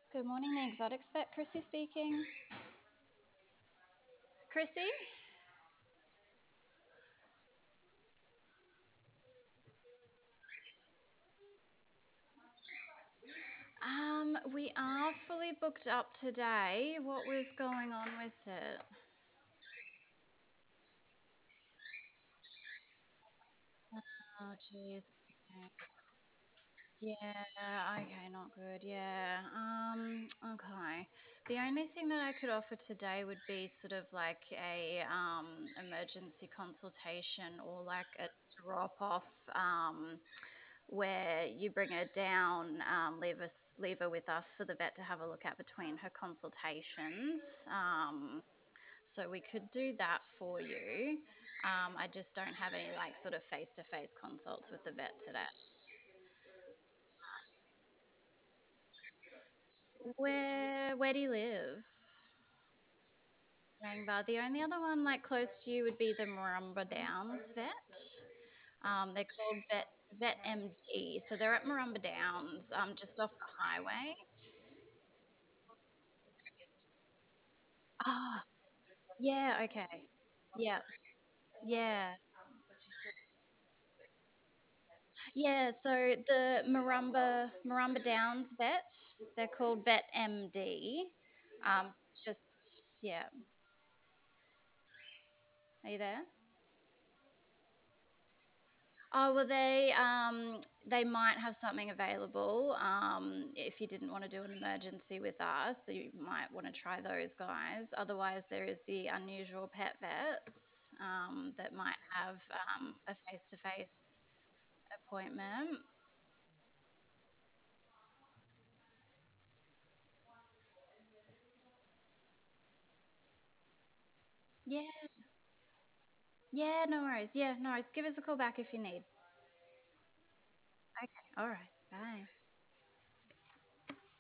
Good morning, the exotics vet. Chrissy speaking. Chrissy? We are fully booked up today. What was going on with it? Oh, jeez. Okay. Yeah, okay, not good. Yeah. Okay. The only thing that I could offer today would be sort of like a emergency consultation or like a drop off where you bring her down, leave her with us for the vet to have a look at between her consultations. So we could do that for you. I just don't have any like sort of face to face consults with the vet today. Where do you live? Wangbar. The only other one like close to you would be the Marumba Downs vet. They're called Vet MD. So they're at Marumba Downs, just off the highway. Ah, yeah, okay. Yeah, yeah. Yeah, so the Marumba Downs vet, they're called Vet MD. Just yeah. Are you there? Oh well, they might have something available. If you didn't want to do an emergency with us, so you might want to try those guys. Otherwise, there is the unusual pet vets that might have a face-to-face appointment. Yeah, yeah, no worries. Yeah, no worries. Give us a call back if you need. Okay, all right. Bye.